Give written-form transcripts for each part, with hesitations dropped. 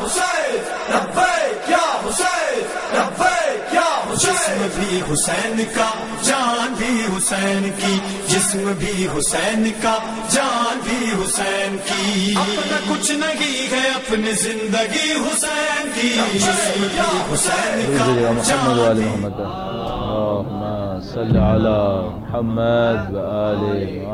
حسین لبیک یا حسین لبیک یا حسین. جسم بھی حسین کا جان بھی حسین کی, جسم بھی حسین کا جان بھی حسین کی. اپنا کچھ نہیں ہے اپنی زندگی حسین کی, جسم بھی حسین کا جان بھی. اللہم صلی علی محمد و آل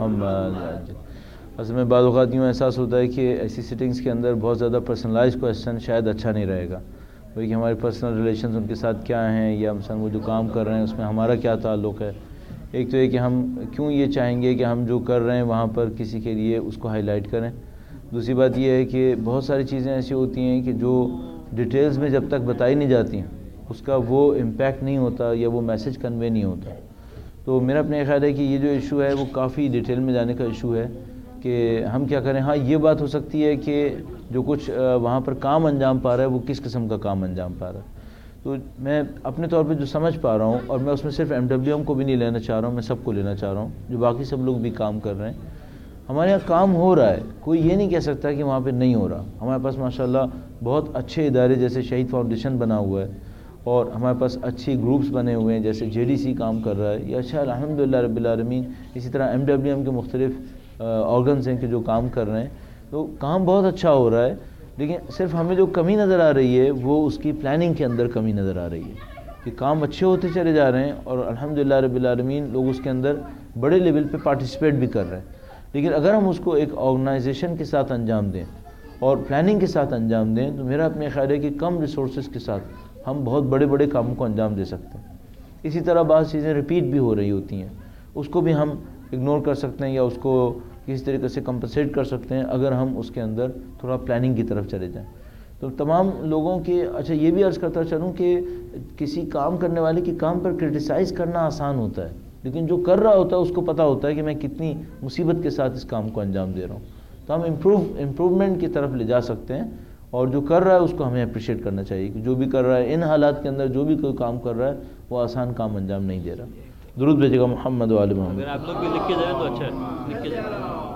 محمد. اصل میں بعض اوقات یوں احساس ہوتا ہے کہ ایسی سیٹنگز کے اندر بہت زیادہ پرسنلائز کویسچن شاید اچھا نہیں رہے گا, کہ ہمارے پرسنل ریلیشنز ان کے ساتھ کیا ہیں, یا مثلا وہ جو کام کر رہے ہیں اس میں ہمارا کیا تعلق ہے. ایک تو یہ کہ ہم کیوں یہ چاہیں گے کہ ہم جو کر رہے ہیں وہاں پر کسی کے لیے اس کو ہائی لائٹ کریں. دوسری بات یہ ہے کہ بہت ساری چیزیں ایسی ہوتی ہیں کہ جو ڈیٹیلز میں جب تک بتائی نہیں جاتی ہیں اس کا وہ امپیکٹ نہیں ہوتا یا وہ میسج کنوے نہیں ہوتا. تو میرا اپنا خیال ہے کہ یہ جو ایشو ہے وہ کافی ڈیٹیل میں جانے کا ایشو ہے کہ ہم کیا کریں. ہاں یہ بات ہو سکتی ہے کہ جو کچھ وہاں پر کام انجام پا رہا ہے وہ کس قسم کا کام انجام پا رہا ہے. تو میں اپنے طور پہ جو سمجھ پا رہا ہوں, اور میں اس میں صرف MWM کو بھی نہیں لینا چاہ رہا ہوں, میں سب کو لینا چاہ رہا ہوں, جو باقی سب لوگ بھی کام کر رہے ہیں. ہمارے یہاں کام ہو رہا ہے, کوئی یہ نہیں کہہ سکتا کہ وہاں پہ نہیں ہو رہا. ہمارے پاس ماشاءاللہ بہت اچھے ادارے جیسے شہید فاؤنڈیشن بنا ہوا ہے, اور ہمارے پاس اچھی گروپس بنے ہوئے ہیں جیسے JDC کام کر رہا ہے, یا اچھا الحمدللہ رب العالمین. اسی طرح MWM کے مختلف آرگنز ہیں کہ جو کام کر رہے ہیں. تو کام بہت اچھا ہو رہا ہے, لیکن صرف ہمیں جو کمی نظر آ رہی ہے وہ اس کی پلاننگ کے اندر کمی نظر آ رہی ہے کہ کام اچھے ہوتے چلے جا رہے ہیں, اور الحمدللہ رب العالمین لوگ اس کے اندر بڑے لیول پہ پارٹیسپیٹ بھی کر رہے ہیں. لیکن اگر ہم اس کو ایک آرگنائزیشن کے ساتھ انجام دیں اور پلاننگ کے ساتھ انجام دیں تو میرا اپنے خیال ہے کہ کم ریسورسز کے ساتھ ہم بہت بڑے بڑے کاموں کو انجام دے سکتے ہیں. اسی طرح بعض چیزیں ریپیٹ بھی ہو رہی ہوتی ہیں, اس کو بھی ہم اگنور کر سکتے ہیں یا اس کو کسی طریقے سے کمپنسیٹ کر سکتے ہیں اگر ہم اس کے اندر تھوڑا پلاننگ کی طرف چلے جائیں. تو تمام لوگوں کے اچھا یہ بھی عرض کرتا چلوں کہ کسی کام کرنے والے کے کام پر کرٹیسائز کرنا آسان ہوتا ہے, لیکن جو کر رہا ہوتا ہے اس کو پتہ ہوتا ہے کہ میں کتنی مصیبت کے ساتھ اس کام کو انجام دے رہا ہوں. تو ہم امپروومنٹ کی طرف لے جا سکتے ہیں, اور جو کر رہا ہے اس کو ہمیں اپریشیٹ کرنا چاہیے کہ جو بھی کر رہا ہے ان حالات کے اندر جو بھی کوئی کام کر رہا ہے وہ آسان کام انجام نہیں دے رہا. درود بھیجے گا محمد و آل محمد. اگر آپ لوگ بھی لکھ کے جائیں تو اچھا ہے, لکھ کے جائیں.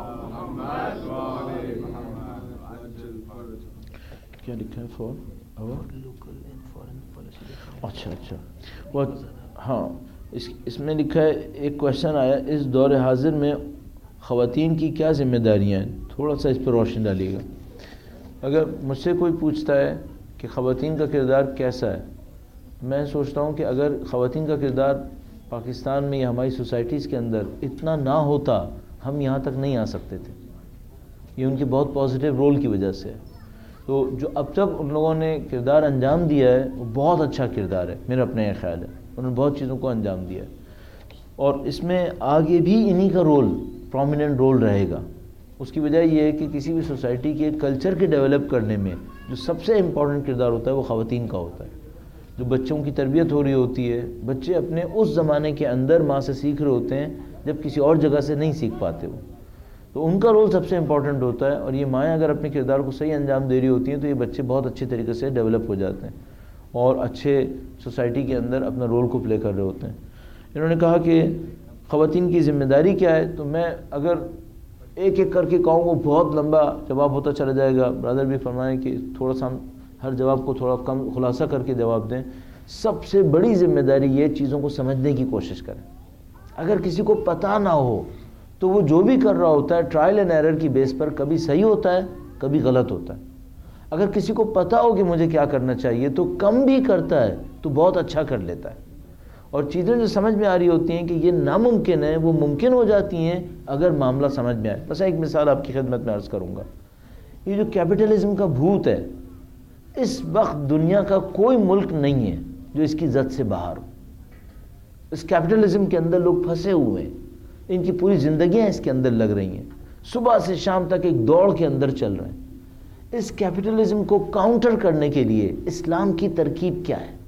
کیا لکھا ہے فور اچھا وہ ہاں اس میں لکھا ہے ایک کویشچن آیا, اس دور حاضر میں خواتین کی کیا ذمہ داریاں ہیں, تھوڑا سا اس پہ روشنی ڈالیے گا. اگر مجھ سے کوئی پوچھتا ہے کہ خواتین کا کردار کیسا ہے, میں سوچتا ہوں کہ اگر خواتین کا کردار پاکستان میں یا ہماری سوسائٹیز کے اندر اتنا نہ ہوتا ہم یہاں تک نہیں آ سکتے تھے. یہ ان کے بہت پازیٹیو رول کی وجہ سے ہے. تو جو اب تک ان لوگوں نے کردار انجام دیا ہے وہ بہت اچھا کردار ہے, میرا اپنا یہ خیال ہے. انہوں نے بہت چیزوں کو انجام دیا ہے, اور اس میں آگے بھی انہی کا رول پرومیننٹ رول رہے گا. اس کی وجہ یہ ہے کہ کسی بھی سوسائٹی کے کلچر کے ڈیولپ کرنے میں جو سب سے امپورٹنٹ کردار ہوتا ہے وہ خواتین کا ہوتا ہے. جو بچوں کی تربیت ہو رہی ہوتی ہے, بچے اپنے اس زمانے کے اندر ماں سے سیکھ رہے ہوتے ہیں جب کسی اور جگہ سے نہیں سیکھ پاتے وہ, تو ان کا رول سب سے امپورٹنٹ ہوتا ہے. اور یہ مائیں اگر اپنے کردار کو صحیح انجام دے رہی ہوتی ہیں تو یہ بچے بہت اچھے طریقے سے ڈیولپ ہو جاتے ہیں اور اچھے سوسائٹی کے اندر اپنا رول کو پلے کر رہے ہوتے ہیں. انہوں نے کہا کہ خواتین کی ذمہ داری کیا ہے, تو میں اگر ایک ایک کر کے کہوں وہ بہت لمبا جواب ہوتا چلا جائے گا. برادر بھی فرمائیں کہ تھوڑا سا ہر جواب کو تھوڑا کم خلاصہ کر کے جواب دیں. سب سے بڑی ذمہ داری یہ چیزوں کو سمجھنے کی کوشش کریں. اگر کسی کو پتہ نہ ہو تو وہ جو بھی کر رہا ہوتا ہے ٹرائل اینڈ ایرر کی بیس پر کبھی صحیح ہوتا ہے کبھی غلط ہوتا ہے. اگر کسی کو پتہ ہو کہ مجھے کیا کرنا چاہیے تو کم بھی کرتا ہے تو بہت اچھا کر لیتا ہے. اور چیزیں جو سمجھ میں آ رہی ہوتی ہیں کہ یہ ناممکن ہے وہ ممکن ہو جاتی ہیں اگر معاملہ سمجھ میں آئے. بس ایک مثال آپ کی خدمت میں عرض کروں گا. یہ جو کیپٹلزم کا بھوت ہے, اس وقت دنیا کا کوئی ملک نہیں ہے جو اس کی زد سے باہر ہو. اس کیپٹلزم کے اندر لوگ پھنسے ہوئے ہیں, ان کی پوری زندگیاں اس کے اندر لگ رہی ہیں, صبح سے شام تک ایک دوڑ کے اندر چل رہے ہیں. اس کیپٹلزم کو کاؤنٹر کرنے کے لیے اسلام کی ترکیب کیا ہے؟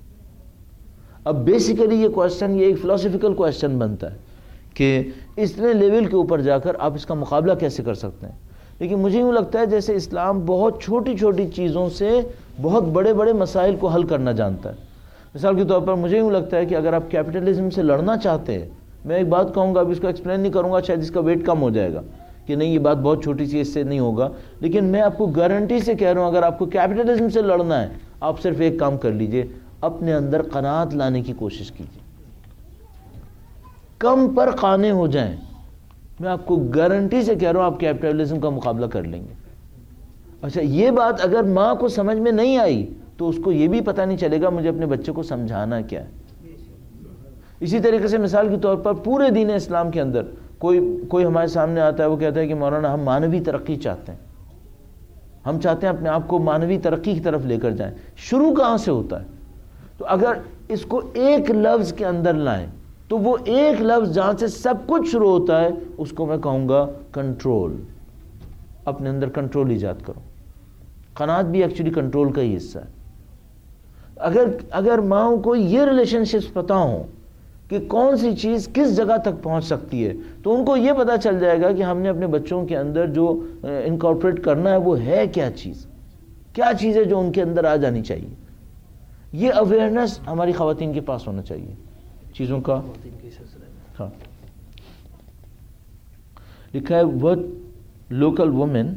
اب بیسیکلی یہ کویسچن, یہ ایک فلسفیکل کویسچن بنتا ہے کہ اتنے لیول کے اوپر جا کر آپ اس کا مقابلہ کیسے کر سکتے ہیں. لیکن مجھے یوں لگتا ہے جیسے اسلام بہت چھوٹی چھوٹی چیزوں سے بہت بڑے بڑے مسائل کو حل کرنا جانتا ہے. مثال کے طور پر مجھے یوں لگتا ہے کہ اگر آپ کیپٹلزم سے لڑنا چاہتے ہیں, میں ایک بات کہوں گا, اب اس کو ایکسپلین نہیں کروں گا, شاید اس کا ویٹ کم ہو جائے گا, کہ نہیں یہ بات بہت چھوٹی سی، اس سے نہیں ہوگا، لیکن میں آپ کو گارنٹی سے کہہ رہا ہوں اگر آپ کو کیپٹلزم سے لڑنا ہے آپ صرف ایک کام کر لیجئے، اپنے اندر قناعت لانے کی کوشش کیجیے، کم پر قانع ہو جائیں، میں آپ کو گارنٹی سے کہہ رہا ہوں آپ کیپٹلزم کا مقابلہ کر لیں گے۔ اچھا یہ بات اگر ماں کو سمجھ میں نہیں آئی تو اس کو یہ بھی پتہ نہیں چلے گا مجھے اپنے بچے کو سمجھانا کیا ہے۔ اسی طریقے سے مثال کے طور پر پورے دین اسلام کے اندر کوئی ہمارے سامنے آتا ہے، وہ کہتا ہے کہ مولانا ہم مانوی ترقی چاہتے ہیں، ہم چاہتے ہیں اپنے آپ کو مانوی ترقی کی طرف لے کر جائیں، شروع کہاں سے ہوتا ہے؟ تو اگر اس کو ایک لفظ کے اندر لائیں تو وہ ایک لفظ جہاں سے سب کچھ شروع ہوتا ہے اس کو میں کہوں گا کنٹرول، اپنے اندر کنٹرول ایجاد کرو۔ قناعت بھی ایکچولی کنٹرول کا ہی حصہ ہے۔ اگر ماؤں کو یہ ریلیشن شپس پتہ ہوں کہ کون سی چیز کس جگہ تک پہنچ سکتی ہے تو ان کو یہ پتہ چل جائے گا کہ ہم نے اپنے بچوں کے اندر جو انکارپوریٹ کرنا ہے وہ ہے کیا چیز ہے جو ان کے اندر آ جانی چاہیے۔ یہ اویئرنیس ہماری خواتین کے پاس ہونا چاہیے چیزوں کا۔ ہاں لکھا ہے what local women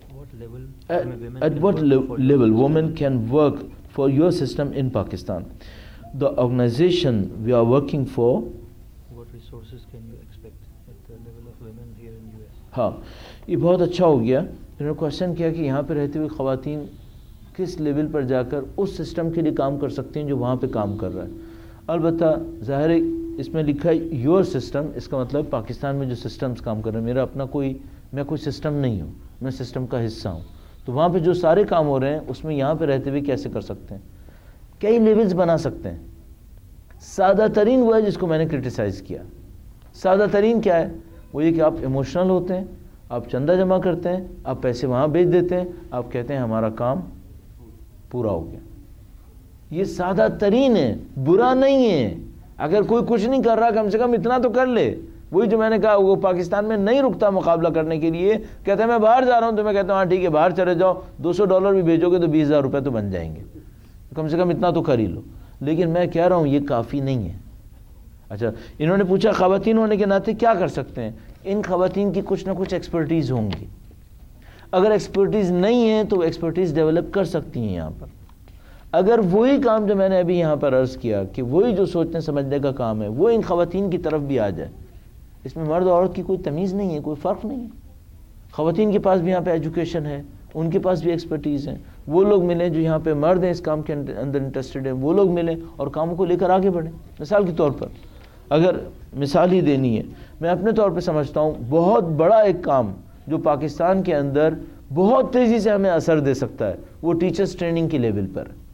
at what level women can work for your system in Pakistan, the organization we are working for, What resources can you expect at the level of women here in US? ہاں یہ بہت اچھا ہو گیا، انہوں نے question کیا کہ یہاں پہ رہتے ہوئے خواتین کس لیول پر جا کر اس سسٹم کے لیے کام کر سکتی ہیں جو وہاں پہ کام کر رہا ہے۔ البتہ ظاہر ہے اس میں لکھا ہے یور سسٹم، اس کا مطلب پاکستان میں جو سسٹمز کام کر رہے ہیں، میرا اپنا میں کوئی سسٹم نہیں ہوں، میں سسٹم کا حصہ ہوں، تو وہاں پہ جو سارے کام ہو رہے ہیں اس میں یہاں پہ رہتے ہوئے کیسے کر سکتے ہیں، کئی لیولز بنا سکتے ہیں۔ سادہ ترین وہ ہے جس کو میں نے کرٹیسائز کیا۔ سادہ ترین کیا ہے؟ وہ یہ کہ آپ ایموشنل ہوتے ہیں، آپ چندہ جمع کرتے ہیں، آپ پیسے وہاں بیچ دیتے ہیں، آپ کہتے ہیں ہمارا کام پورا ہو گیا۔ یہ سادہ ترین ہے، برا نہیں ہے۔ اگر کوئی کچھ نہیں کر رہا کم سے کم اتنا تو کر لے۔ وہی جو میں نے کہا وہ پاکستان میں نہیں رکتا مقابلہ کرنے کے لیے، کہتے ہیں میں باہر جا رہا ہوں، تو میں کہتا ہوں ہاں ٹھیک ہے باہر چلے جاؤ، $200 بھی بھیجو گے تو $20,000 تو بن جائیں گے، کم سے کم اتنا تو کر ہی لو۔ لیکن میں کہہ رہا ہوں یہ کافی نہیں ہے۔ اچھا انہوں نے پوچھا خواتین ہونے کے ناطے کیا کر سکتے ہیں؟ ان خواتین کی کچھ نہ کچھ ایکسپرٹیز ہوں گی، اگر ایکسپرٹیز نہیں ہے تو ایکسپرٹیز ڈیولپ کر سکتی ہیں یہاں پر۔ اگر وہی کام جو میں نے ابھی یہاں پر عرض کیا کہ وہی جو سوچنے سمجھنے کا کام ہے وہ ان خواتین کی طرف بھی آ جائے، اس میں مرد اور عورت کی کوئی تمیز نہیں ہے، کوئی فرق نہیں ہے۔ خواتین کے پاس بھی یہاں پہ ایجوکیشن ہے، ان کے پاس بھی ایکسپرٹیز ہیں، وہ لوگ ملیں جو یہاں پہ مرد ہیں اس کام کے اندر انٹرسٹڈ ہیں، وہ لوگ ملیں اور کاموں کو لے کر آگے بڑھیں۔ مثال کے طور پر اگر مثال ہی دینی ہے، میں اپنے طور پہ سمجھتا ہوں بہت بڑا ایک کام جو پاکستان کے اندر بہت تیزی سے ہمیں اثر دے سکتا ہے وہ ٹیچرز ٹریننگ کے لیول پر ہے۔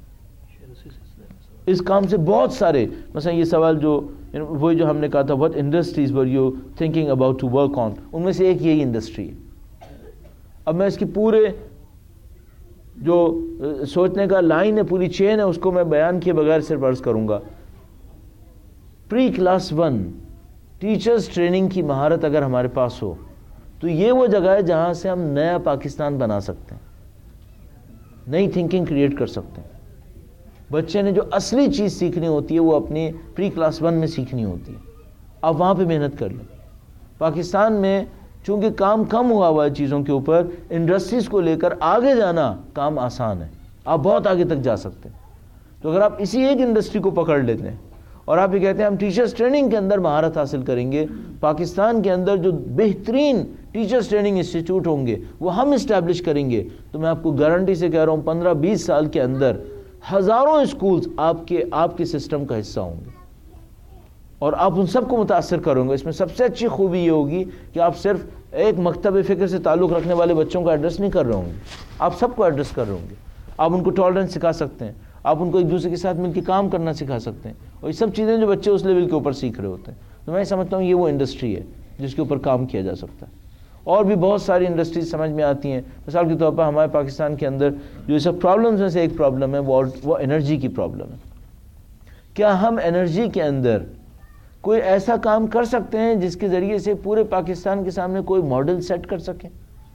اس کام سے بہت سارے مثلا یہ سوال جو وہی جو ہم نے کہا تھا what industries were you thinking about to work on، ان میں سے ایک یہی انڈسٹری ہے۔ اب میں اس کی پورے جو سوچنے کا لائن ہے، پوری چین ہے، اس کو میں بیان کیے بغیر صرف عرض کروں گا۔ پری کلاس 1 ٹیچرز ٹریننگ کی مہارت اگر ہمارے پاس ہو تو یہ وہ جگہ ہے جہاں سے ہم نیا پاکستان بنا سکتے ہیں، نئی تھنکنگ کریٹ کر سکتے ہیں۔ بچے نے جو اصلی چیز سیکھنی ہوتی ہے وہ اپنی پری کلاس 1 میں سیکھنی ہوتی ہے، آپ وہاں پہ محنت کر لیں۔ پاکستان میں چونکہ کام کم ہوا ہے چیزوں کے اوپر، انڈسٹریز کو لے کر آگے جانا کام آسان ہے، آپ بہت آگے تک جا سکتے ہیں۔ تو اگر آپ اسی ایک انڈسٹری کو پکڑ لیتے ہیں اور آپ یہ کہتے ہیں ہم ٹیچرز ٹریننگ کے اندر مہارت حاصل کریں گے، پاکستان کے اندر جو بہترین ٹیچرز ٹریننگ انسٹیٹیوٹ ہوں گے وہ ہم اسٹیبلش کریں گے، تو میں آپ کو گارنٹی سے کہہ رہا ہوں 15-20 سال کے اندر ہزاروں اسکولز آپ کے سسٹم کا حصہ ہوں گے اور آپ ان سب کو متاثر کریں گے۔ اس میں سب سے اچھی خوبی یہ ہوگی کہ آپ صرف ایک مکتب فکر سے تعلق رکھنے والے بچوں کو ایڈریس نہیں کر رہے ہوں گے، آپ سب کو ایڈریس کر رہے ہوں گے۔ آپ ان کو ٹالرنس سکھا سکتے ہیں، آپ ان کو ایک دوسرے کے ساتھ مل کے کام کرنا سکھا سکتے ہیں، اور یہ سب چیزیں جو بچے اس لیول کے اوپر سیکھ رہے ہوتے ہیں۔ تو میں سمجھتا ہوں یہ وہ انڈسٹری ہے جس کے اوپر کام کیا جا سکتا ہے۔ اور بھی بہت ساری انڈسٹریز سمجھ میں آتی ہیں۔ مثال کے طور پر ہمارے پاکستان کے اندر جو یہ سب پرابلمز میں سے ایک پرابلم ہے وہ انرجی کی پرابلم ہے۔ کیا ہم انرجی کے اندر کوئی ایسا کام کر سکتے ہیں جس کے ذریعے سے پورے پاکستان کے سامنے کوئی ماڈل سیٹ کر سکیں؟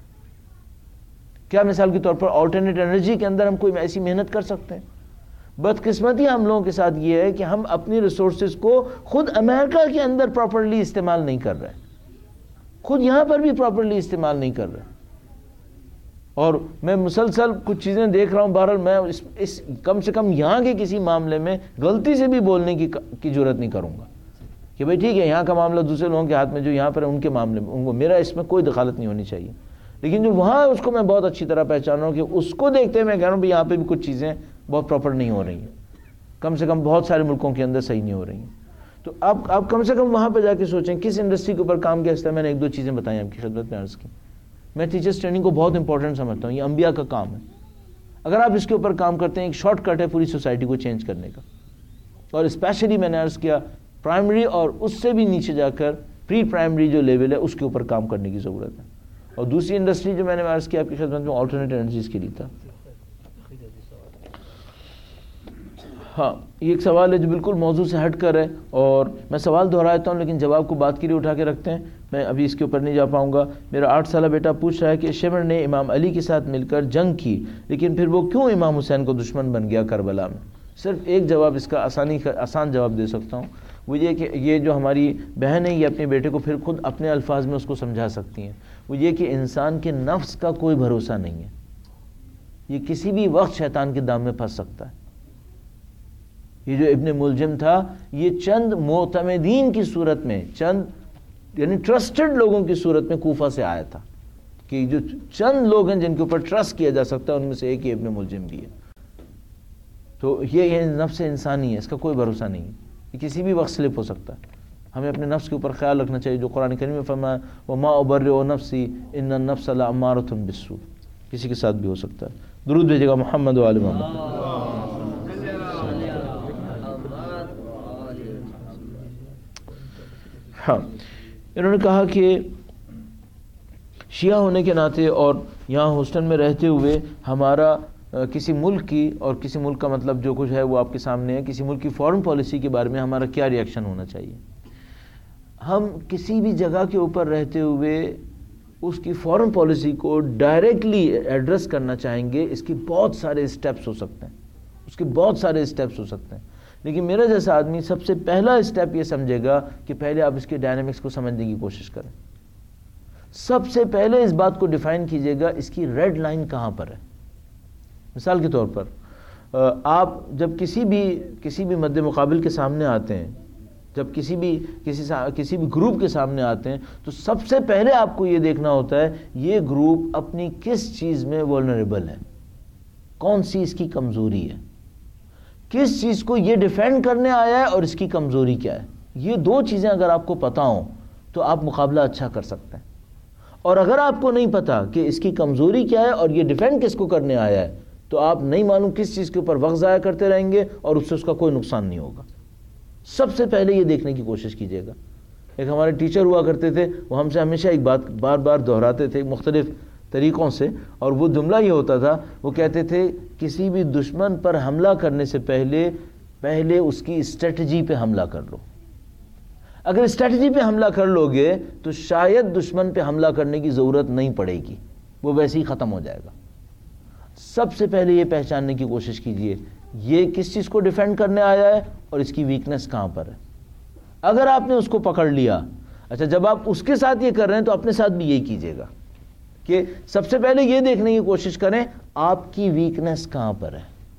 کیا مثال کے طور پر آلٹرنیٹ انرجی کے اندر ہم کوئی ایسی محنت کر سکتے ہیں؟ بدقسمتی ہم لوگوں کے ساتھ یہ ہے کہ ہم اپنی ریسورسز کو خود امریکہ کے اندر پراپرلی استعمال نہیں کر رہے ہیں۔ خود یہاں پر بھی پراپرلی استعمال نہیں کر رہے. اور میں مسلسل کچھ چیزیں دیکھ رہا ہوں. بہرحال میں اس کم سے کم یہاں کے کسی معاملے میں غلطی سے بھی بولنے کی جرات نہیں کروں گا کہ بھئی ٹھیک ہے یہاں کا معاملہ دوسرے لوگوں کے ہاتھ میں، جو یہاں پر ان کے معاملے میں ان کو، میرا اس میں کوئی دخالت نہیں ہونی چاہیے. لیکن جو وہاں ہے اس کو میں بہت اچھی طرح پہچان رہا ہوں کہ اس کو دیکھتے ہوئے میں کہہ رہا ہوں بھی یہاں پہ بھی کچھ چیزیں بہت پراپر نہیں ہو رہی ہیں، کم سے کم بہت سارے ملکوں کے اندر صحیح نہیں ہو رہی ہیں. تو آپ کم سے کم وہاں پہ جا کے سوچیں کس انڈسٹری کے اوپر کام کیا. اس طرح میں نے ایک دو چیزیں بتائیں آپ کی خدمت میں عرض کی. میں ٹیچرس ٹریننگ کو بہت امپورٹنٹ سمجھتا ہوں. یہ انبیاء کا کام ہے. اگر آپ اس کے اوپر کام کرتے ہیں، ایک شارٹ کٹ ہے پوری سوسائٹی کو چینج کرنے کا. اور اسپیشلی میں نے عرض کیا پرائمری اور اس سے بھی نیچے جا کر پری پرائمری جو لیول ہے اس کے اوپر کام کرنے کی ضرورت ہے. اور دوسری انڈسٹری جو میں نے عرض کیا آپ کی خدمت میں آلٹرنیٹ انرجیز کے لیے تھا. ہاں یہ ایک سوال ہے جو بالکل موضوع سے ہٹ کر ہے، اور میں سوال دہراتا ہوں لیکن جواب کو بات کے لیے اٹھا کے رکھتے ہیں. میں ابھی اس کے اوپر نہیں جا پاؤں گا. میرا 8 سالہ بیٹا پوچھ رہا ہے کہ شمر نے امام علی کے ساتھ مل کر جنگ کی لیکن پھر وہ کیوں امام حسین کو دشمن بن گیا کربلا میں؟ صرف ایک جواب اس کا آسان جواب دے سکتا ہوں، وہ یہ کہ یہ جو ہماری بہن ہے یہ اپنے بیٹے کو پھر خود اپنے الفاظ میں اس کو سمجھا سکتی ہیں. وہ یہ کہ انسان کے نفس کا کوئی بھروسہ نہیں ہے، یہ کسی بھی وقت شیطان کے دام میں پھنس سکتا ہے. یہ جو ابن ملجم تھا یہ چند معتمدین کی صورت میں، چند یعنی ٹرسٹڈ لوگوں کی صورت میں کوفہ سے آیا تھا کہ جو چند لوگ ہیں جن کے اوپر ٹرسٹ کیا جا سکتا ہے ان میں سے ایک ابن ملجم بھی ہے. تو یہ نفس انسانی ہے، اس کا کوئی بھروسہ نہیں ہے، یہ کسی بھی وقت سلپ ہو سکتا ہے. ہمیں اپنے نفس کے اوپر خیال رکھنا چاہیے جو قرآن کریم میں فرمایا وَمَا أُبَرِّئُ نَفْسِي إِنَّ النَّفْسَ لَأَمَّارَةٌ بِالسُّوءِ. کسی کے ساتھ بھی ہو سکتا ہے. درود بھیجے گا محمد و آل محمد. ہاں انہوں نے کہا کہ شیعہ ہونے کے ناطے اور یہاں ہوسٹن میں رہتے ہوئے ہمارا کسی ملک کی، اور کسی ملک کا مطلب جو کچھ ہے وہ آپ کے سامنے ہے، کسی ملک کی فورن پالیسی کے بارے میں ہمارا کیا ریئیکشن ہونا چاہیے. ہم کسی بھی جگہ کے اوپر رہتے ہوئے اس کی فورن پالیسی کو ڈائریکٹلی ایڈریس کرنا چاہیں گے، اس کے بہت سارے اسٹیپس ہو سکتے ہیں، اس کے بہت سارے اسٹیپس ہو سکتے ہیں. لیکن میرا جیسا آدمی سب سے پہلا اسٹیپ یہ سمجھے گا کہ پہلے آپ اس کے ڈائنامکس کو سمجھنے کی کوشش کریں. سب سے پہلے اس بات کو ڈیفائن کیجئے گا اس کی ریڈ لائن کہاں پر ہے. مثال کے طور پر آپ جب کسی بھی مد مقابل کے سامنے آتے ہیں، جب کسی بھی گروپ کے سامنے آتے ہیں تو سب سے پہلے آپ کو یہ دیکھنا ہوتا ہے یہ گروپ اپنی کس چیز میں وولنریبل ہے، کون سی اس کی کمزوری ہے، کس چیز کو یہ ڈیفینڈ کرنے آیا ہے اور اس کی کمزوری کیا ہے. یہ دو چیزیں اگر آپ کو پتہ ہوں تو آپ مقابلہ اچھا کر سکتے ہیں. اور اگر آپ کو نہیں پتا کہ اس کی کمزوری کیا ہے اور یہ ڈیفینڈ کس کو کرنے آیا ہے تو آپ نہیں معلوم کس چیز کے اوپر وقت ضائع کرتے رہیں گے اور اس سے اس کا کوئی نقصان نہیں ہوگا. سب سے پہلے یہ دیکھنے کی کوشش کیجیے گا. ایک ہمارے ٹیچر ہوا کرتے تھے، وہ ہم سے ہمیشہ ایک بات بار بار دہراتے تھے مختلف طریقوں سے، اور وہ جملہ یہ ہوتا تھا، وہ کہتے تھے کسی بھی دشمن پر حملہ کرنے سے پہلے اس کی اسٹریٹجی پہ حملہ کر لو. اگر اسٹریٹجی پہ حملہ کر لو گے تو شاید دشمن پہ حملہ کرنے کی ضرورت نہیں پڑے گی، وہ ویسے ہی ختم ہو جائے گا. سب سے پہلے یہ پہچاننے کی کوشش کیجئے یہ کس چیز کو ڈیفینڈ کرنے آیا ہے اور اس کی ویکنس کہاں پر ہے. اگر آپ نے اس کو پکڑ لیا، اچھا جب آپ اس کے ساتھ یہ کر رہے ہیں تو اپنے ساتھ بھی یہی کیجئے گا کہ سب سے پہلے یہ دیکھنے کی کوشش کریں آپ کی ویکنس کہاں پر ہے،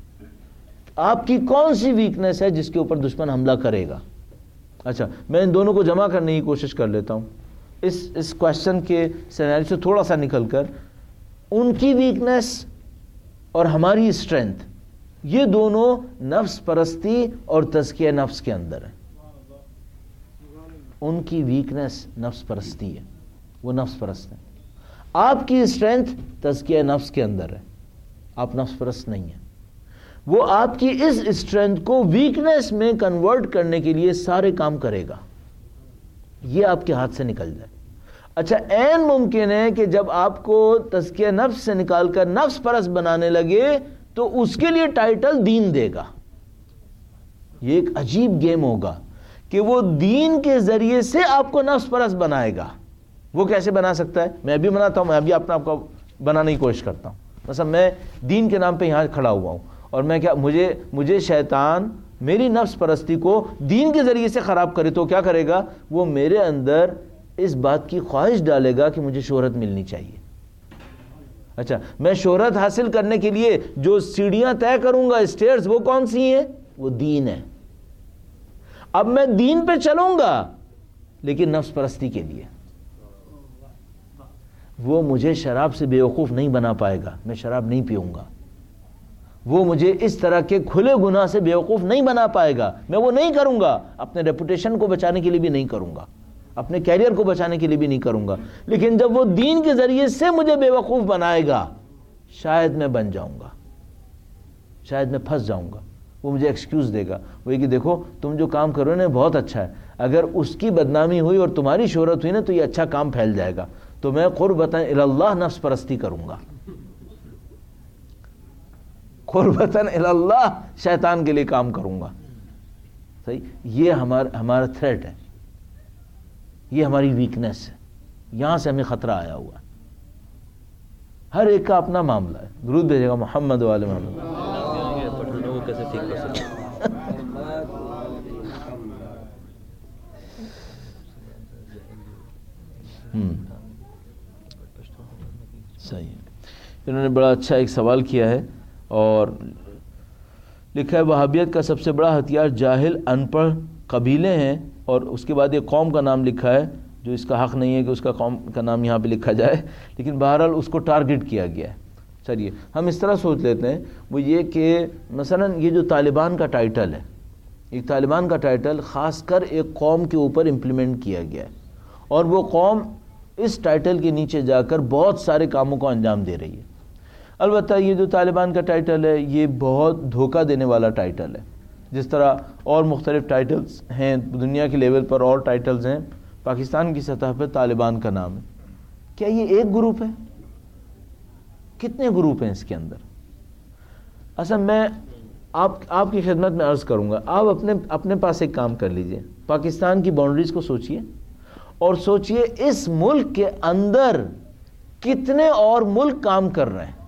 آپ کی کون سی ویکنس ہے جس کے اوپر دشمن حملہ کرے گا. اچھا میں ان دونوں کو جمع کرنے کی کوشش کر لیتا ہوں اس کوشچن کے سینیریو سے تھوڑا سا نکل کر. ان کی ویکنس اور ہماری اسٹرینتھ یہ دونوں نفس پرستی اور تزکیہ نفس کے اندر ہیں. ان کی ویکنس نفس پرستی ہے، وہ نفس پرست ہیں. آپ کی اسٹرینتھ تزکیہ نفس کے اندر ہے، آپ نفس پرست نہیں ہیں. وہ آپ کی اس اسٹرینتھ کو ویکنس میں کنورٹ کرنے کے لیے سارے کام کرے گا، یہ آپ کے ہاتھ سے نکل جائے. اچھا عین ممکن ہے کہ جب آپ کو تزکیہ نفس سے نکال کر نفس پرست بنانے لگے تو اس کے لیے ٹائٹل دین دے گا. یہ ایک عجیب گیم ہوگا کہ وہ دین کے ذریعے سے آپ کو نفس پرست بنائے گا. وہ کیسے بنا سکتا ہے؟ میں بھی بناتا ہوں، میں بھی اپنا آپ کو بنانے کی کوشش کرتا ہوں. مثلا میں دین کے نام پہ یہاں کھڑا ہوا ہوں اور میں کیا مجھے شیطان میری نفس پرستی کو دین کے ذریعے سے خراب کرے تو کیا کرے گا؟ وہ میرے اندر اس بات کی خواہش ڈالے گا کہ مجھے شہرت ملنی چاہیے. اچھا میں شہرت حاصل کرنے کے لیے جو سیڑھیاں طے کروں گا، اسٹیئرز، وہ کون سی ہیں؟ وہ دین ہے. اب میں دین پہ چلوں گا لیکن نفس پرستی کے لیے. وہ مجھے شراب سے بیوقوف نہیں بنا پائے گا، میں شراب نہیں پیوں گا. وہ مجھے اس طرح کے کھلے گناہ سے بیوقوف نہیں بنا پائے گا، میں وہ نہیں کروں گا. اپنے ریپوٹیشن کو بچانے کے لیے بھی نہیں کروں گا، اپنے کیریئر کو بچانے کے لیے بھی نہیں کروں گا. لیکن جب وہ دین کے ذریعے سے مجھے بے وقوف بنائے گا، شاید میں بن جاؤں گا، شاید میں پھنس جاؤں گا. وہ مجھے ایکسکیوز دے گا، وہ یہ کہ دیکھو تم جو کام کرو نا بہت اچھا ہے، اگر اس کی بدنامی ہوئی اور تمہاری شہرت ہوئی نا تو یہ اچھا کام پھیل جائے گا. تو میں قربتاً اللہ نفس پرستی کروں گا، قربتاً اللہ شیطان کے لیے کام کروں گا. صحیح، یہ ہمارا تھریٹ ہے، یہ ہماری ویکنیس ہے. یہاں سے ہمیں خطرہ آیا ہوا ہے. ہر ایک کا اپنا معاملہ ہے. درود بھیجے گا محمد والے محمد. صحیح ہے. انہوں نے بڑا اچھا ایک سوال کیا ہے اور لکھا ہے وہابیت کا سب سے بڑا ہتھیار جاہل ان پڑھ قبیلے ہیں، اور اس کے بعد ایک قوم کا نام لکھا ہے جو اس کا حق نہیں ہے کہ اس کا قوم کا نام یہاں پہ لکھا جائے، لیکن بہرحال اس کو ٹارگٹ کیا گیا ہے. چلیے ہم اس طرح سوچ لیتے ہیں، وہ یہ کہ مثلا یہ جو طالبان کا ٹائٹل ہے، ایک طالبان کا ٹائٹل خاص کر ایک قوم کے اوپر امپلیمنٹ کیا گیا ہے، اور وہ قوم اس ٹائٹل کے نیچے جا کر بہت سارے کاموں کو انجام دے رہی ہے. البتہ یہ جو طالبان کا ٹائٹل ہے یہ بہت دھوکہ دینے والا ٹائٹل ہے. جس طرح اور مختلف ٹائٹلز ہیں دنیا کے لیول پر، اور ٹائٹلز ہیں، پاکستان کی سطح پہ طالبان کا نام ہے. کیا یہ ایک گروپ ہے؟ کتنے گروپ ہیں اس کے اندر؟ اصل میں آپ کی خدمت میں عرض کروں گا، آپ اپنے پاس ایک کام کر لیجئے، پاکستان کی باؤنڈریز کو سوچئے اور سوچئے اس ملک کے اندر کتنے اور ملک کام کر رہے ہیں.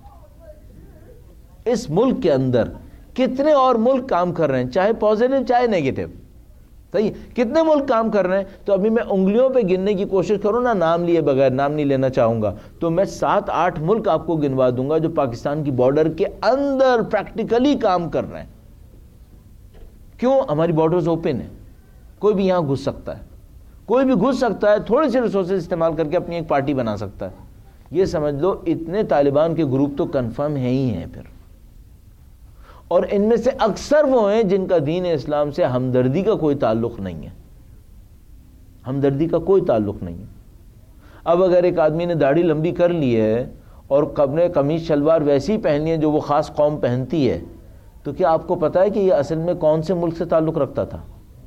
اس ملک کے اندر کتنے اور ملک کام کر رہے ہیں، چاہے پازیٹیو چاہے نیگیٹو. صحیح، کتنے ملک کام کر رہے ہیں؟ تو ابھی میں انگلیوں پہ گننے کی کوشش کروں نا، نام لیے بغیر، نام نہیں لینا چاہوں گا، تو میں 7-8 ملک آپ کو گنوا دوں گا جو پاکستان کی بارڈر کے اندر پریکٹیکلی کام کر رہے ہیں. کیوں؟ ہماری بارڈرز اوپن ہیں، کوئی بھی یہاں گھس سکتا ہے، کوئی بھی گھس سکتا ہے، تھوڑے سے ریسورسز استعمال کر کے اپنی ایک پارٹی بنا سکتا ہے. یہ سمجھ لو اتنے طالبان کے گروپ تو کنفرم ہے ہی ہیں پھر، اور ان میں سے اکثر وہ ہیں جن کا دین اسلام سے ہمدردی کا کوئی تعلق نہیں ہے، ہمدردی کا کوئی تعلق نہیں ہے. اب اگر ایک آدمی نے داڑھی لمبی کر لی ہے اور قمیض شلوار ویسی پہنی ہے جو وہ خاص قوم پہنتی ہے، تو کیا آپ کو پتا ہے کہ یہ اصل میں کون سے ملک سے تعلق رکھتا تھا،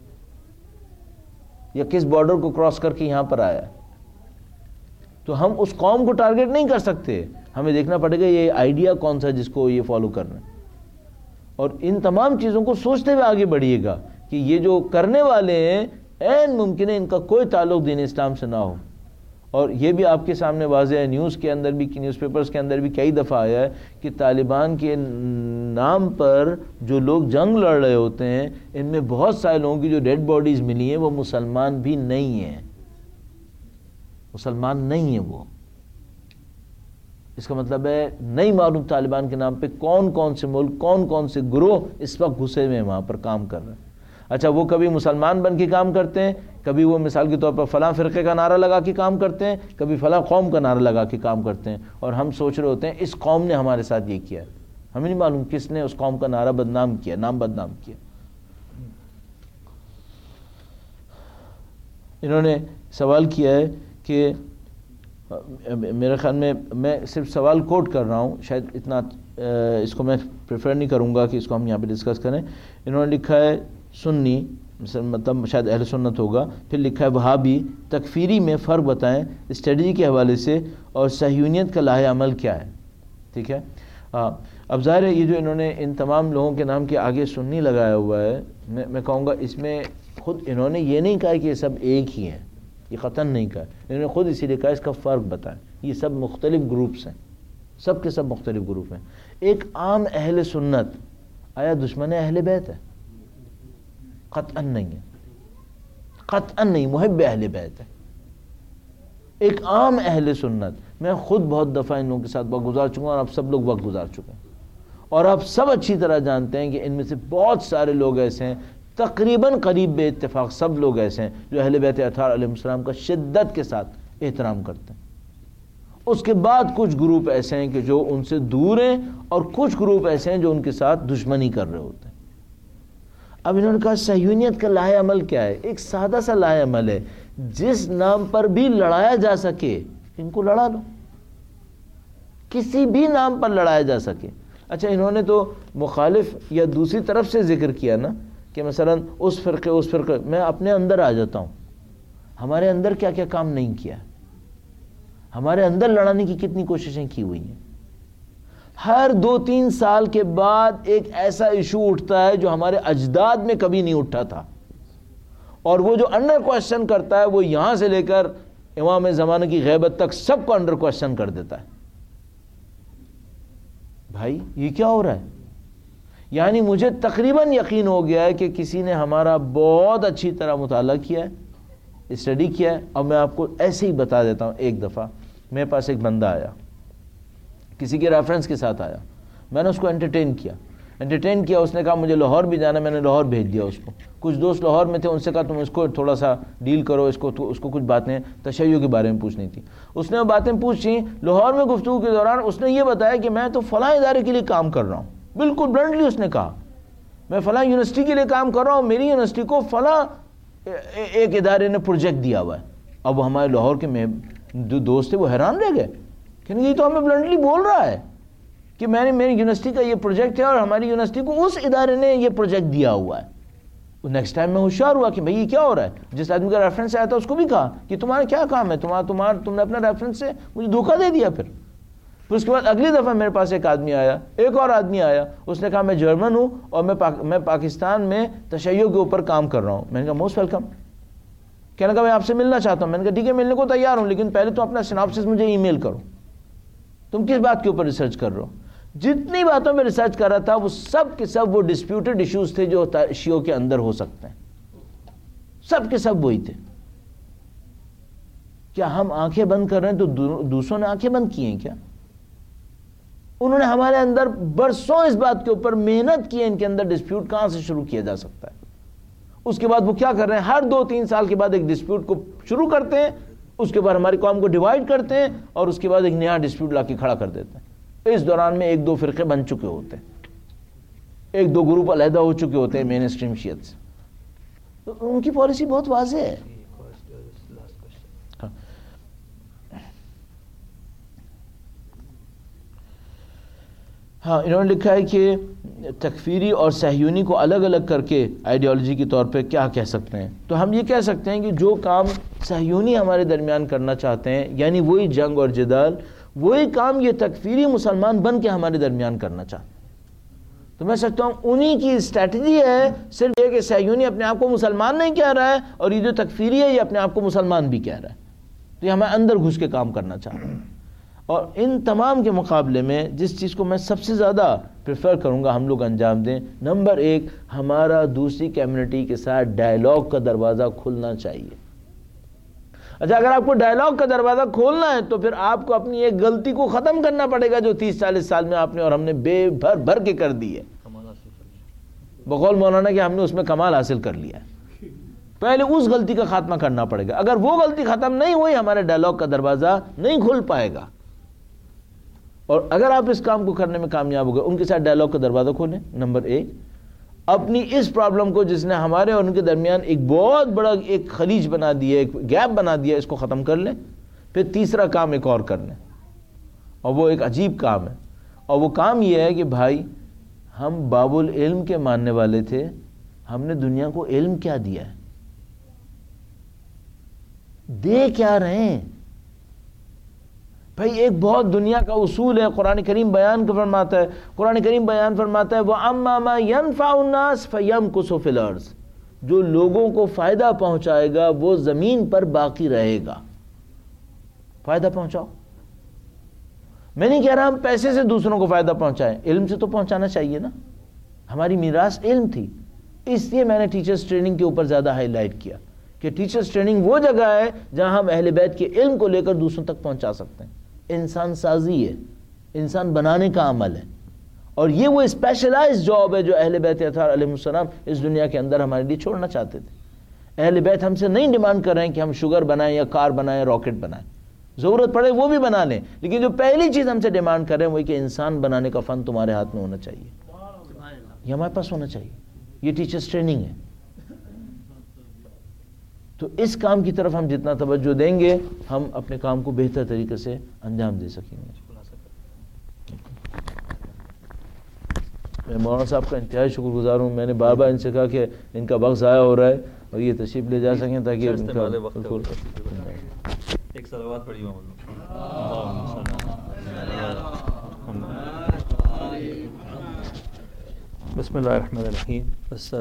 یا کس بارڈر کو کراس کر کے یہاں پر آیا؟ تو ہم اس قوم کو ٹارگٹ نہیں کر سکتے، ہمیں دیکھنا پڑے گا یہ آئیڈیا کون سا جس کو یہ فالو کرنا ہے. اور ان تمام چیزوں کو سوچتے ہوئے آگے بڑھیے گا کہ یہ جو کرنے والے ہیں عین ممکن ہے ان کا کوئی تعلق دین اسلام سے نہ ہو. اور یہ بھی آپ کے سامنے واضح ہے، نیوز کے اندر بھی، نیوز پیپرز کے اندر بھی کئی دفعہ آیا ہے کہ طالبان کے نام پر جو لوگ جنگ لڑ رہے ہوتے ہیں ان میں بہت سارے لوگوں کی جو ڈیڈ باڈیز ملی ہیں وہ مسلمان بھی نہیں ہیں، مسلمان نہیں ہیں وہ. اس کا مطلب ہے نہیں معلوم طالبان کے نام پہ کون کون سے ملک، کون کون سے گروہ اس وقت گھسے ہوئے وہاں پر کام کر رہے ہیں. اچھا وہ کبھی مسلمان بن کے کام کرتے ہیں، کبھی وہ مثال کے طور پر فلاں فرقے کا نعرہ لگا کے کام کرتے ہیں، کبھی فلاں قوم کا نعرہ لگا کے کام کرتے ہیں، اور ہم سوچ رہے ہوتے ہیں اس قوم نے ہمارے ساتھ یہ کیا ہے. ہمیں نہیں معلوم کس نے اس قوم کا نعرہ بدنام کیا، نام بدنام کیا. انہوں نے سوال کیا ہے کہ میرے خیال میں صرف سوال کوٹ کر رہا ہوں، شاید اتنا اس کو میں پریفر نہیں کروں گا کہ اس کو ہم یہاں پہ ڈسکس کریں. انہوں نے لکھا ہے سنی، مطلب شاید اہل سنت ہوگا، پھر لکھا ہے وہابی، تکفیری میں فرق بتائیں اسٹریٹجی کے حوالے سے، اور صہیونیت کا لاہ عمل کیا ہے. ٹھیک ہے، اب ظاہر ہے یہ جو انہوں نے ان تمام لوگوں کے نام کے آگے سنی لگایا ہوا ہے، میں کہوں گا اس میں خود انہوں نے یہ نہیں کہا کہ یہ سب ایک ہی ہیں، یہ قطعاً نہیں کہا، انہوں نے خود اسی لیے کہا اس کا فرق بتائیں. یہ سب مختلف گروپس ہیں، سب کے سب مختلف گروپ ہیں. ایک عام اہل سنت آیا دشمن اہل بیت ہے؟ قطعاً نہیں ہے، قطعاً نہیں، محب اہل بیت ہے. ایک عام اہل سنت، میں خود بہت دفعہ ان لوگوں کے ساتھ وقت گزار چکا ہوں اور آپ سب لوگ وقت گزار چکے ہیں، اور آپ سب اچھی طرح جانتے ہیں کہ ان میں سے بہت سارے لوگ ایسے ہیں، تقریباً قریب بے اتفاق سب لوگ ایسے ہیں جو اہل بیت اطہار علیہ السلام کا شدت کے ساتھ احترام کرتے ہیں۔ اس کے بعد کچھ گروپ ایسے ہیں کہ جو ان سے دور ہیں، اور کچھ گروپ ایسے ہیں جو ان کے ساتھ دشمنی کر رہے ہوتے ہیں۔ اب انہوں نے کہا صہیونیت کا لاہ عمل کیا ہے؟ ایک سادہ سا لاہ عمل ہے، جس نام پر بھی لڑایا جا سکے ان کو لڑا لو، کسی بھی نام پر لڑایا جا سکے۔ اچھا، انہوں نے تو مخالف یا دوسری طرف سے ذکر کیا نا کہ مثلا اس فرقے، میں اپنے اندر آ جاتا ہوں، ہمارے اندر کیا کیا کام نہیں کیا، ہمارے اندر لڑانے کی کتنی کوششیں کی ہوئی ہیں۔ ہر 2-3 سال کے بعد ایک ایسا ایشو اٹھتا ہے جو ہمارے اجداد میں کبھی نہیں اٹھا تھا، اور وہ جو انڈر کوشچن کرتا ہے وہ یہاں سے لے کر امام زمانہ کی غیبت تک سب کو انڈر کوشچن کر دیتا ہے۔ بھائی یہ کیا ہو رہا ہے؟ یعنی مجھے تقریباً یقین ہو گیا ہے کہ کسی نے ہمارا بہت اچھی طرح مطالعہ کیا ہے، اسٹڈی کیا ہے۔ اور میں آپ کو ایسے ہی بتا دیتا ہوں، ایک دفعہ میرے پاس ایک بندہ آیا، کسی کے ریفرنس کے ساتھ آیا، میں نے اس کو انٹرٹین کیا، اس نے کہا مجھے لاہور بھی جانا ہے، میں نے لاہور بھیج دیا اس کو۔ کچھ دوست لاہور میں تھے، ان سے کہا تم اس کو تھوڑا سا ڈیل کرو، اس کو کچھ باتیں تشیع کے بارے میں پوچھنی تھی۔ اس نے وہ باتیں پوچھی، لاہور میں گفتگو کے دوران اس نے یہ بتایا کہ میں تو فلاں ادارے کے لیے کام کر رہا ہوں، بالکل بلنٹلی اس نے کہا میں فلاں یونیورسٹی کے لیے کام کر رہا ہوں، میری یونیورسٹی کو فلاں ایک ادارے نے پروجیکٹ دیا ہوا ہے۔ اب وہ ہمارے لاہور کے جو دوست تھے وہ حیران رہ گئے کہ یہ تو ہمیں بلنٹلی بول رہا ہے کہ میری یونیورسٹی کا یہ پروجیکٹ ہے اور ہماری یونیورسٹی کو اس ادارے نے یہ پروجیکٹ دیا ہوا ہے۔ نیکسٹ ٹائم میں ہوشیار ہوا کہ بھئی یہ کیا ہو رہا ہے۔ جس آدمی کا ریفرنس آیا تھا اس کو بھی کہا کہ تمہارا کیا کام ہے، تم نے اپنا ریفرنس سے مجھے دھوکہ دے دیا۔ پھر اس کے بعد اگلی دفعہ میرے پاس ایک اور آدمی آیا، اس نے کہا میں جرمن ہوں اور میں پاکستان میں تشیع کے اوپر کام کر رہا ہوں۔ میں نے کہا موسٹ ویلکم۔ کہنے کا میں آپ سے ملنا چاہتا ہوں۔ میں نے کہا ٹھیک ہے، ملنے کو تیار ہوں، لیکن پہلے تو اپنا سناپسس مجھے ای میل کرو، تم کس بات کے اوپر ریسرچ کر رہے ہو۔ جتنی باتوں میں ریسرچ کر رہا تھا وہ سب کے سب وہ ڈسپیوٹڈ ایشوز تھے جو شیعوں کے اندر ہو سکتے ہیں، سب کے سب وہی تھے۔ کیا ہم آنکھیں بند کر رہے ہیں تو دوسروں نے آنکھیں بند کی ہیں کیا؟ انہوں نے ہمارے اندر برسوں اس بات کے اوپر محنت کی ہے، ان کے اندر ڈسپیوٹ کہاں سے شروع کیا جا سکتا ہے۔ اس کے بعد وہ کیا کر رہے ہیں، ہر 2-3 سال کے بعد ایک ڈسپیوٹ کو شروع کرتے ہیں، اس کے بعد ہماری قوم کو ڈیوائیڈ کرتے ہیں، اور اس کے بعد ایک نیا ڈسپیوٹ لا کے کھڑا کر دیتے ہیں۔ اس دوران میں 1-2 فرقے بن چکے ہوتے ہیں، 1-2 گروپ علیحدہ ہو چکے ہوتے ہیں مین اسٹریم شیعت سے۔ تو ان کی پالیسی بہت واضح ہے۔ ہاں، انہوں نے لکھا ہے کہ تکفیری اور صہیونی کو الگ الگ کر کے آئیڈیالوجی کے طور پہ کیا کہہ سکتے ہیں؟ تو ہم یہ کہہ سکتے ہیں کہ جو کام صہیونی ہمارے درمیان کرنا چاہتے ہیں، یعنی وہی جنگ اور جدال، وہی کام یہ تکفیری مسلمان بن کے ہمارے درمیان کرنا چاہتے ہیں۔ تو میں سمجھتا ہوں انہی کی اسٹریٹجی ہے صرف یہ کہ صہیونی اپنے آپ کو مسلمان نہیں کہہ رہا ہے، اور یہ جو تکفیری ہے یہ اپنے آپ کو مسلمان بھی کہہ رہا ہے، تو یہ ہمیں اندر گھس کے کام کرنا چاہتے ہیں۔ اور ان تمام کے مقابلے میں جس چیز کو میں سب سے زیادہ پریفر کروں گا ہم لوگ انجام دیں، نمبر 1، ہمارا دوسری کمیونٹی کے ساتھ ڈائیلاگ کا دروازہ کھلنا چاہیے۔ اچھا، اگر آپ کو ڈائیلاگ کا دروازہ کھولنا ہے تو پھر آپ کو اپنی ایک غلطی کو ختم کرنا پڑے گا جو 30-40 سال میں آپ نے اور ہم نے بے بھر کے کر دی ہے، بقول مولانا کہ ہم نے اس میں کمال حاصل کر لیا ہے۔ پہلے اس غلطی کا خاتمہ کرنا پڑے گا۔ اگر وہ غلطی ختم نہیں ہوئی، ہمارے ڈائیلاگ کا دروازہ نہیں کھل پائے گا۔ اور اگر آپ اس کام کو کرنے میں کامیاب ہو گئے، ان کے ساتھ ڈائیلاگ کا دروازہ کھولیں۔ نمبر 1، اپنی اس پرابلم کو جس نے ہمارے اور ان کے درمیان ایک بہت بڑا ایک خلیج بنا دی ہے، ایک گیپ بنا دیا، اس کو ختم کر لیں۔ پھر تیسرا کام ایک اور کر لیں، اور وہ ایک عجیب کام ہے، اور وہ کام یہ ہے کہ بھائی ہم باب العلم کے ماننے والے تھے، ہم نے دنیا کو علم کیا دیا ہے، دے کیا رہے ہیں؟ بھائی ایک بہت دنیا کا اصول ہے، قرآن کریم بیان فرماتا ہے، وَأَمَّا مَا يَنْفَعُ النَّاسِ فَيَمْكُثُ فِي الْأَرْضِ، جو لوگوں کو فائدہ پہنچائے گا وہ زمین پر باقی رہے گا۔ فائدہ پہنچاؤ، میں نہیں کہہ رہا ہم پیسے سے دوسروں کو فائدہ پہنچائیں، علم سے تو پہنچانا چاہیے نا۔ ہماری میراث علم تھی، اس لیے میں نے ٹیچرز ٹریننگ کے اوپر زیادہ ہائی لائٹ کیا کہ ٹیچرز ٹریننگ وہ جگہ ہے جہاں ہم اہل بیت کے علم کو لے کر دوسروں تک پہنچا سکتے ہیں. انسان سازی ہے، انسان بنانے کا عمل ہے، اور یہ وہ اسپیشلائز جاب ہے جو اہل بیت اطہار علیہ السلام اس دنیا کے اندر ہمارے لیے چھوڑنا چاہتے تھے. اہل بیت ہم سے نہیں ڈیمانڈ کر رہے ہیں کہ ہم شوگر بنائیں یا کار بنائیں، راکٹ بنائیں، ضرورت پڑے وہ بھی بنا لیں، لیکن جو پہلی چیز ہم سے ڈیمانڈ کر رہے ہیں وہ کہ انسان بنانے کا فن تمہارے ہاتھ میں ہونا چاہیے، یہ ہمارے پاس ہونا چاہیے. یہ ٹیچرز ٹریننگ ہے. تو اس کام کی طرف ہم جتنا توجہ دیں گے ہم اپنے کام کو بہتر طریقے سے انجام دے سکیں گے. میں مولانا صاحب کا انتہائی شکر گزار ہوں. میں نے بار بار ان سے کہا کہ ان کا وقت ضائع ہو رہا ہے اور یہ تشریف لے جا سکیں تاکہ ایک صلوات پڑھی بسم اللہ الرحمن الرحیم. بس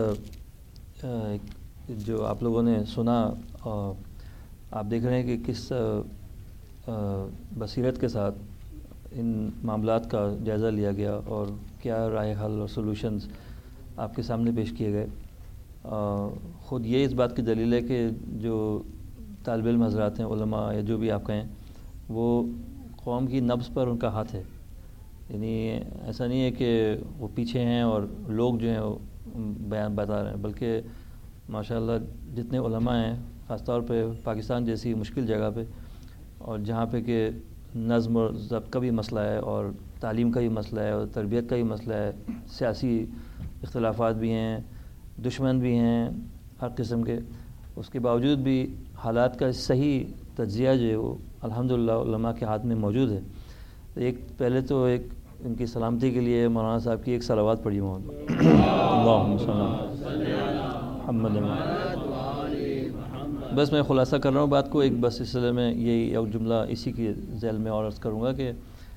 جو آپ لوگوں نے سنا، آپ دیکھ رہے ہیں کہ کس بصیرت کے ساتھ ان معاملات کا جائزہ لیا گیا اور کیا رائے حل اور سولوشنز آپ کے سامنے پیش کیے گئے. خود یہ اس بات کی دلیل ہے کہ جو طالب علم حضرات ہیں، علماء یا جو بھی آپ کہیں، وہ قوم کی نبض پر ان کا ہاتھ ہے. یعنی ایسا نہیں ہے کہ وہ پیچھے ہیں اور لوگ جو ہیں وہ بیان بتا رہے ہیں، بلکہ ماشاءاللہ جتنے علماء ہیں، خاص طور پہ پاکستان جیسی مشکل جگہ پہ، اور جہاں پہ کہ نظم و ضبط کا بھی مسئلہ ہے اور تعلیم کا بھی مسئلہ ہے اور تربیت کا بھی مسئلہ ہے، سیاسی اختلافات بھی ہیں، دشمن بھی ہیں ہر قسم کے، اس کے باوجود بھی حالات کا صحیح تجزیہ جو ہے وہ الحمدللہ علماء کے ہاتھ میں موجود ہے. پہلے تو ایک ان کی سلامتی کے لیے مولانا صاحب کی ایک صلوات پڑھی اللہم صلی محمد. بس میں خلاصہ کر رہا ہوں بات کو، ایک بس اس سلسلے میں یہی ایک جملہ اسی کی ذیل میں اور عرض کروں گا کہ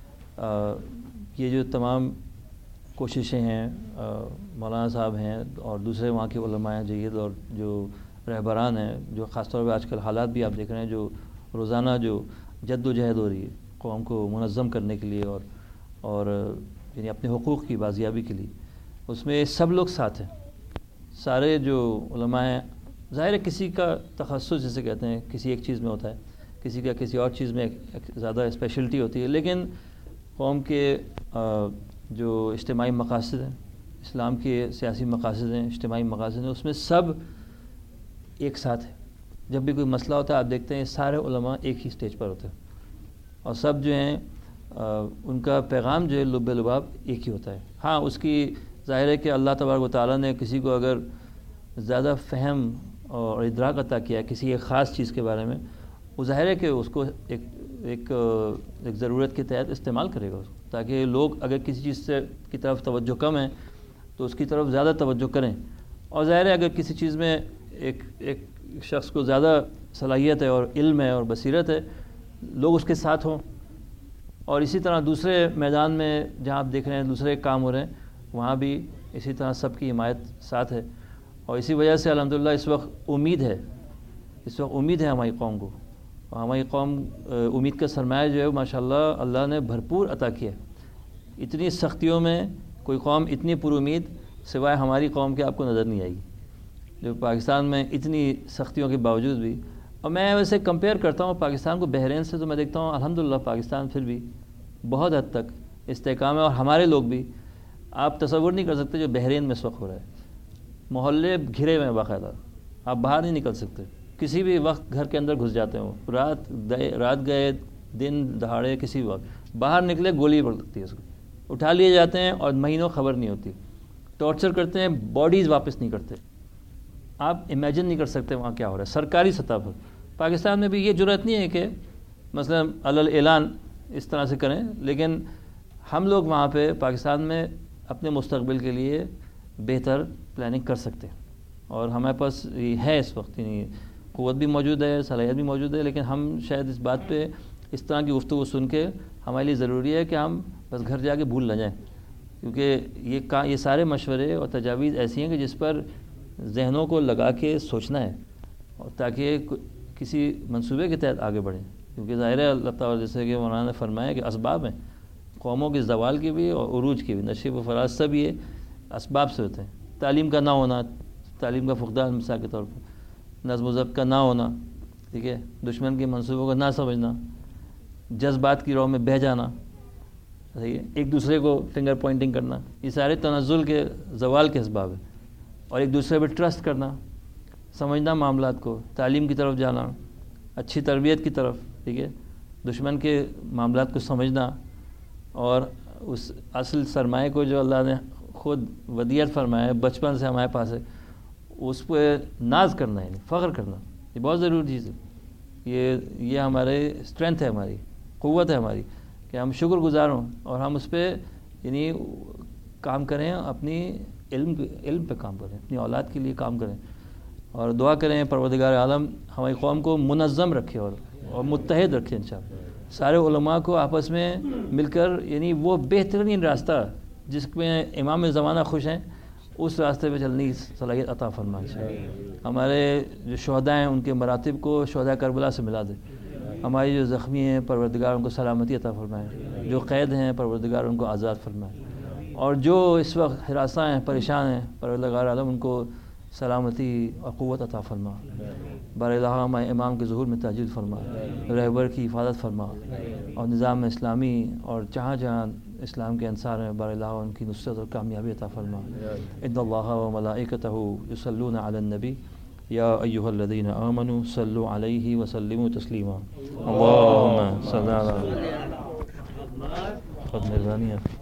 یہ جو تمام کوششیں ہیں، مولانا صاحب ہیں اور دوسرے وہاں کے علماء ہیں جید اور جو رہبران ہیں، جو خاص طور پہ آج کل حالات بھی آپ دیکھ رہے ہیں، جو روزانہ جو جد و جہد ہو رہی ہے قوم کو منظم کرنے کے لیے اور یعنی اپنے حقوق کی بازیابی کے لیے، اس میں سب لوگ ساتھ ہیں. سارے جو علماء ہیں، ظاہر ہے کسی کا تخصص جسے کہتے ہیں کسی ایک چیز میں ہوتا ہے، کسی کا کسی اور چیز میں زیادہ اسپیشلٹی ہوتی ہے، لیکن قوم کے جو اجتماعی مقاصد ہیں، اسلام کے سیاسی مقاصد ہیں، اجتماعی مقاصد ہیں، اس میں سب ایک ساتھ ہیں. جب بھی کوئی مسئلہ ہوتا ہے آپ دیکھتے ہیں سارے علماء ایک ہی سٹیج پر ہوتے ہیں اور سب جو ہیں ان کا پیغام جو ہے لب لباب ایک ہی ہوتا ہے. ہاں اس کی ظاہر ہے کہ اللہ تبارک و تعالیٰ نے کسی کو اگر زیادہ فہم اور ادراک عطا کیا ہے کسی ایک خاص چیز کے بارے میں، وہ ظاہر ہے کہ اس کو ایک ضرورت کے تحت استعمال کرے گا، تاکہ لوگ اگر کسی چیز کی طرف توجہ کم ہے تو اس کی طرف زیادہ توجہ کریں. اور ظاہر ہے اگر کسی چیز میں ایک شخص کو زیادہ صلاحیت ہے اور علم ہے اور بصیرت ہے، لوگ اس کے ساتھ ہوں. اور اسی طرح دوسرے میدان میں جہاں آپ دیکھ رہے ہیں دوسرے کام ہو رہے ہیں، وہاں بھی اسی طرح سب کی حمایت ساتھ ہے. اور اسی وجہ سے الحمدللہ اس وقت امید ہے ہماری قوم کو. ہماری قوم امید کا سرمایہ جو ہے ماشاءاللہ اللہ نے بھرپور عطا کیا ہے. اتنی سختیوں میں کوئی قوم اتنی پر امید سوائے ہماری قوم کے آپ کو نظر نہیں آئے گی، جو پاکستان میں اتنی سختیوں کے باوجود بھی. اور میں ویسے کمپیئر کرتا ہوں پاکستان کو بحرین سے، تو میں دیکھتا ہوں الحمدللہ پاکستان پھر بھی بہت حد تک استحکام ہے. اور ہمارے لوگ بھی آپ تصور نہیں کر سکتے جو بحرین میں اس وقت ہو رہا ہے. محلے گھرے ہوئے ہیں باقاعدہ، آپ باہر نہیں نکل سکتے، کسی بھی وقت گھر کے اندر گھس جاتے ہیں. رات گئے دن دہاڑے کسی بھی وقت باہر نکلے گولی پڑ سکتی ہے، اس کو اٹھا لیے جاتے ہیں اور مہینوں خبر نہیں ہوتی. ٹارچر کرتے ہیں، باڈیز واپس نہیں کرتے. آپ امیجن نہیں کر سکتے وہاں کیا ہو رہا ہے سرکاری سطح پر. پاکستان میں بھی یہ جرأت نہیں ہے کہ مثلا علی اعلان اس طرح سے کریں، لیکن ہم لوگ وہاں پہ پاکستان میں اپنے مستقبل کے لیے بہتر پلاننگ کر سکتے ہیں. اور ہمارے پاس ہے اس وقت یعنی قوت بھی موجود ہے، صلاحیت بھی موجود ہے، لیکن ہم شاید اس بات پہ اس طرح کی گفتگو سن کے ہمارے لیے ضروری ہے کہ ہم بس گھر جا کے بھول نہ جائیں، کیونکہ یہ سارے مشورے اور تجاویز ایسی ہیں کہ جس پر ذہنوں کو لگا کے سوچنا ہے، اور تاکہ کسی منصوبے کے تحت آگے بڑھیں. کیونکہ ظاہر ہے اللہ تعالیٰ جیسے کہ مولانا نے فرمایا کہ اسباب ہیں قوموں کے زوال کی بھی اور عروج کی بھی، نشیب و فراز سب یہ اسباب سے ہوتے ہیں. تعلیم کا نہ ہونا، تعلیم کا فقدان مثال کے طور پر، نظم و ضبط کا نہ ہونا، ٹھیک ہے، دشمن کے منصوبوں کو نہ سمجھنا، جذبات کی راہ میں بہہ جانا، صحیح ہے، ایک دوسرے کو فنگر پوائنٹنگ کرنا، یہ سارے تنزل کے زوال کے اسباب ہیں. اور ایک دوسرے پہ ٹرسٹ کرنا، سمجھنا معاملات کو، تعلیم کی طرف جانا، اچھی تربیت کی طرف، ٹھیک ہے، دشمن کے معاملات کو سمجھنا، اور اس اصل سرمایہ کو جو اللہ نے خود ودیعت فرمایا ہے بچپن سے ہمارے پاس ہے، اس پہ ناز کرنا، یعنی فخر کرنا، یہ بہت ضروری چیز ہے. یہ ہمارے اسٹرینتھ ہے، ہماری قوت ہے ہماری، کہ ہم شکر گزار ہوں اور ہم اس پہ یعنی کام کریں، اپنی علم پہ کام کریں، اپنی اولاد کے لیے کام کریں، اور دعا کریں پروردگار عالم ہماری قوم کو منظم رکھے اور متحد رکھے انشاءاللہ. سارے علماء کو آپس میں مل کر یعنی وہ بہترین راستہ جس میں امام زمانہ خوش ہیں اس راستے پہ چلنے کی صلاحیت عطا فرمائے. ہمارے جو شہداء ہیں ان کے مراتب کو شہداء کربلا سے ملا دے. ہماری جو زخمی ہیں پروردگار ان کو سلامتی عطا فرمائے، جو قید ہیں پروردگار ان کو آزاد فرمائے، اور جو اس وقت ہراساں ہیں پریشان ہیں پروردگار عالم ان کو سلامتی اور قوت عطا فرما. بار الہ ہمارے امام کے ظہور میں تاجیل فرما، رہبر کی حفاظت فرما، اور نظام اسلامی اور جہاں جہاں اسلام کے انصار ہیں بار الہ ان کی نصرت اور کامیابی عطا فرما. ان اللہ و ملائکتہ یصلون علی النبی یا ایھا الذین آمنوا صلوا علیہ وسلموا تسلیما. اللہم صل علی. بہت مہربانی ہے.